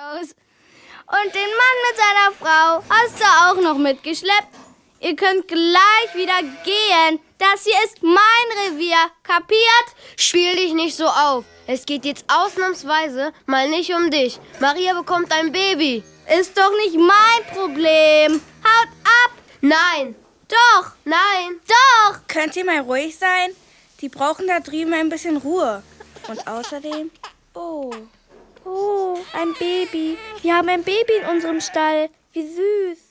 aus. Und den Mann mit seiner Frau hast du auch noch mitgeschleppt. Ihr könnt gleich wieder gehen. Das hier ist mein Revier. Kapiert? Spiel dich nicht so auf. Es geht jetzt ausnahmsweise mal nicht um dich. Maria bekommt ein Baby. Ist doch nicht mein Problem. Haut ab. Nein. Doch. Nein. Doch. Könnt ihr mal ruhig sein? Die brauchen da drüben ein bisschen Ruhe. Und außerdem... Oh, ein Baby. Wir haben ein Baby in unserem Stall. Wie süß.